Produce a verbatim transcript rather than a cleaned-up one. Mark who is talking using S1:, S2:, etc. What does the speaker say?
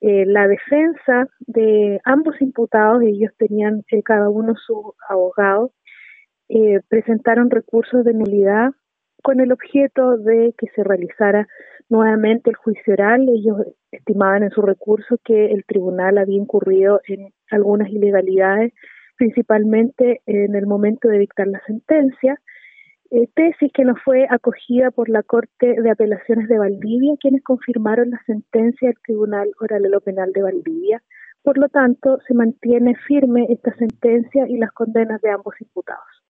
S1: Eh, la defensa de ambos imputados, ellos tenían eh, cada uno su abogado, eh, presentaron recursos de nulidad con el objeto de que se realizara nuevamente el juicio oral. Ellos estimaban en su recurso que el tribunal había incurrido en algunas ilegalidades, principalmente en el momento de dictar la sentencia, eh, tesis que no fue acogida por la Corte de Apelaciones de Valdivia, quienes confirmaron la sentencia del Tribunal Oral Penal de Valdivia. Por lo tanto, se mantiene firme esta sentencia y las condenas de ambos imputados.